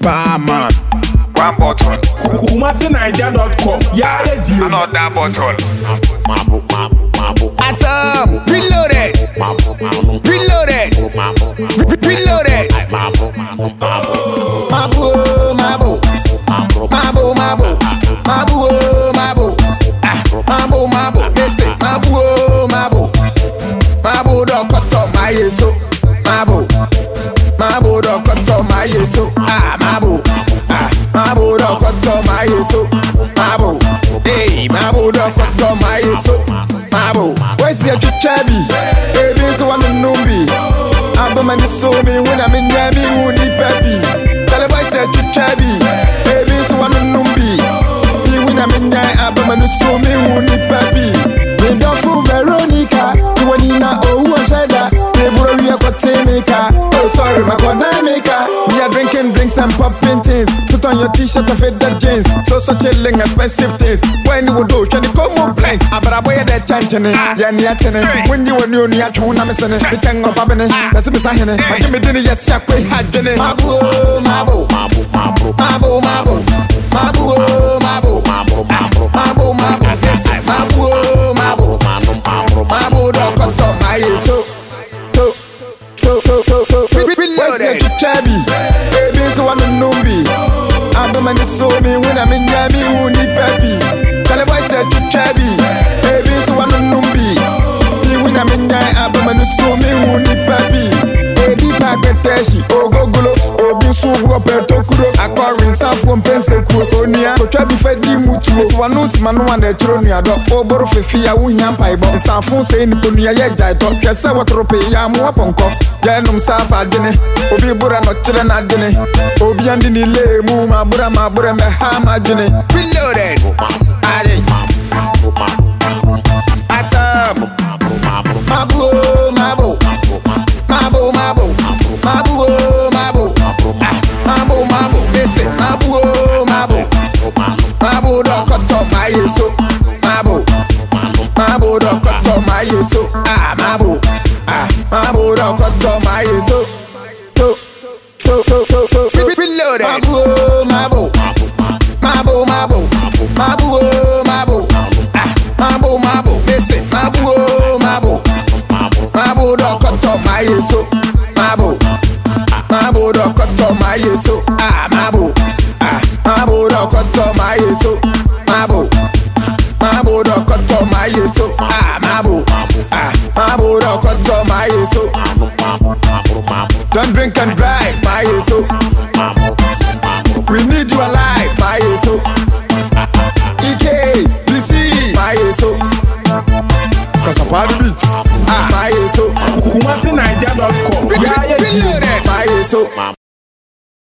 Barman. One bottle. KumaSiNaija.com. Yeah, deal. Another bottle. Atom. Reloaded. Reloaded. Reloaded. Mabu. Mabu. Mabu. Mabu. Mabu. Mabu. Mabu. Listen. Mabu. Mabu do koto my yeso. Mabu do koto my yeso. Mabu do koto my yeso. Hey, Mabu do koto my yeso. Where's your chabi? Baby, so I'm a numbi. I'm a so me when I'm in Yami, who need baby. Tell the boy said chabi. Baby, so I'm a numbi. When I'm in Yami, I'm a so me who need baby. We don't fool Veronica. You want to know who I said that? They brought me a maker. Oh, sorry, my God, maker. We are drinking drinks and popping things. Put on your t-shirt and fit that jeans. So chilling expensive things. When you do, can you come more planks? But I wear that chanting. When you were new, you had to I'm missing it. The tongue of Babine. That's a missing it. I give me dinner, yes, I quit had dinner. Mabu. Where's your chabi? Baby, so I'm a numbi. I'm a so me when I'm in Yami, who need baby. Tell the boy said chabi. Baby, so I'm a numbi. When I'm in Yami, I'm a so me who need baby. Baby, back at Tashi, oh go gulo, oh be so up at Tokuro. I call in some from Pensacola, so near. So try to fed the mutu. So one knows man one that you're near the over Fifia, who yam pipe. And some phone saying, Punia, I talk, yes, I want to pay yam up on cough. Yanum Safa dinner, Obi Bura no children at dinner. Obi and Dini lay, Muma Bura, Hama dinner. Reloaded. Atom. Mabu. Listen, Mabu do koto my yeso. Mabu do koto my yeso. Mabu do koto my yeso. So reloaded. Mabu. Listen, Mabu do koto my yeso. Mabu do koto my yeso. Mabu do koto my yeso. Mabu do koto my yeso. Mabu do koto my yeso. Don't drink and drive, my yeso. We need you alive, my yeso. EK, DC, my yeso. Cause I'm part of the beats. My yeso. KumaSiNaija.com. Yeah, my yeso.